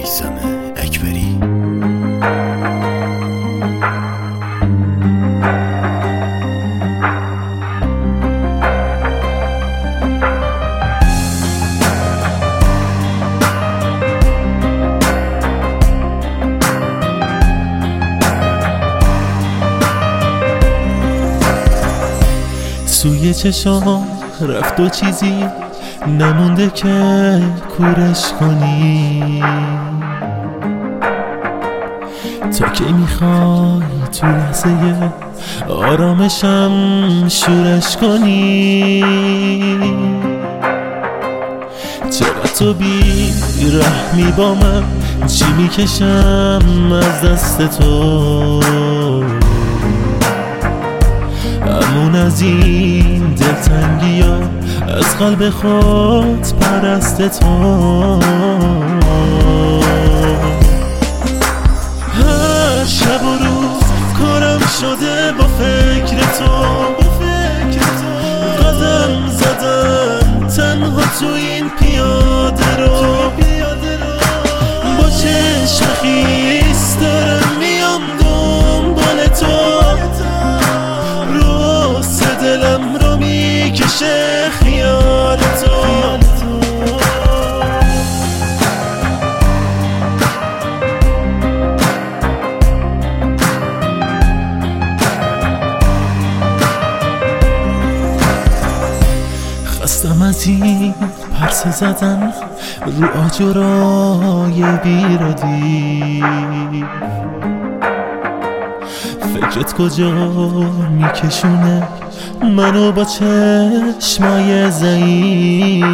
میثم اکبری. توی چشام رفت و چیزی نمونده که کورش کنی. تا کی میخوای تو لحظه آرامشم شورش کنی؟ چرا تو بی رحمی با من چی میکشم از دست تو؟ امون از این دلتنگی ها از قلب خود پرست تو. هر شب و روز کارم شده با فکر تو، قدم زدم تنها تو این پیاده رو. با چشم خیس دارم میام دنبال تو، دلم رو میکشه خیال تو. خستم از این پرسه زدن رو آجرای بیرادی. فکرت کجا میکشونه منو با چشمای ضعیف؟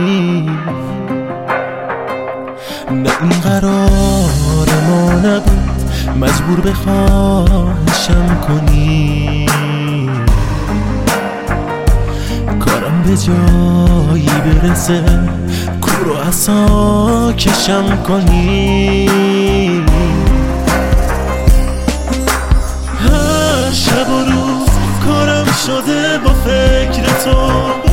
نه این قرار ما نبود مجبور به خواهشم کنی. کارم به جایی برسه کور و عصا کشم کنی. هر شب و روز کارم شده با فکر تو،